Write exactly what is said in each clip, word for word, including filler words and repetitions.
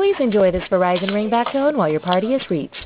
Please enjoy this Verizon ringback tone while your party is reached.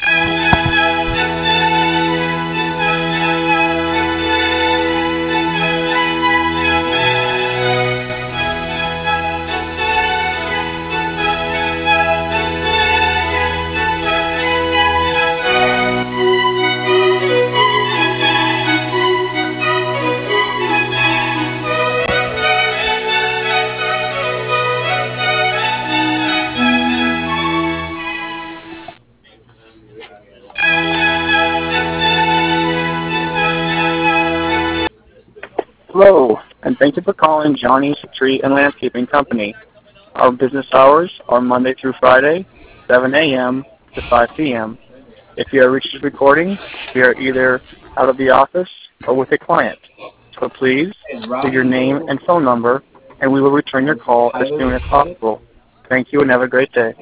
Hello, and thank you for calling Johnny's Tree and Landscaping Company. Our business hours are Monday through Friday, seven a m to five p m If you have reached this recording, we are either out of the office or with a client. So please leave your name and phone number, and we will return your call as soon as possible. Thank you, and have a great day.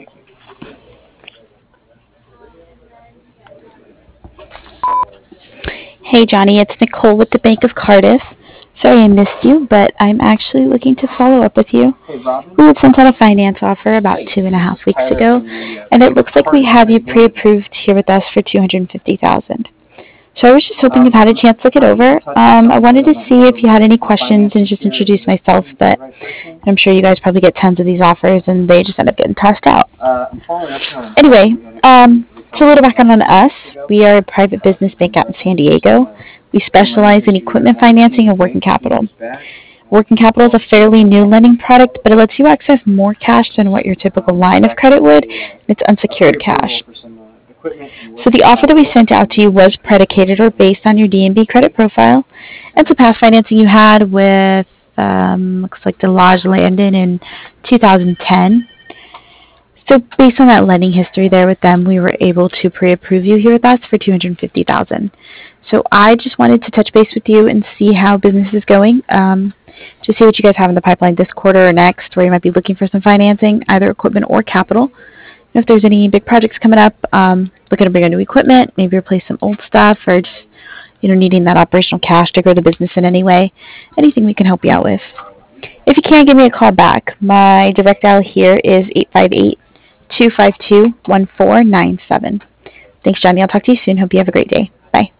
Hey Johnny, it's Nicole with the Bank of Cardiff. Sorry I missed you, but I'm actually looking to follow up with you. We had sent out a finance offer about two and a half weeks ago, and it looks like we have you pre-approved here with us for two hundred fifty thousand dollars. So I was just hoping you've had a chance to look it over. Um, I wanted to see if you had any questions and just introduce myself, but I'm sure you guys probably get tons of these offers and they just end up getting tossed out. Anyway, um, so a little background on us. We are a private business bank out in San Diego. We specialize in equipment financing and working capital. Working capital is a fairly new lending product, but it lets you access more cash than what your typical line of credit would. It's unsecured cash. So the offer that we sent out to you was predicated or based on your D and B credit profile and some past financing you had with, um, looks like the Lodge Landon in two thousand ten. So based on that lending history there with them, we were able to pre-approve you here with us for two hundred fifty thousand dollars. So I just wanted to touch base with you and see how business is going, um, to see what you guys have in the pipeline this quarter or next, where you might be looking for some financing, either equipment or capital. If there's any big projects coming up, um, looking to bring on new equipment, maybe replace some old stuff, or just, you know, needing that operational cash to grow the business in any way, anything we can help you out with. If you can, give me a call back. My direct dial here is eight five eight, two five two, one four nine seven. Thanks, Johnny. I'll talk to you soon. Hope you have a great day. Bye.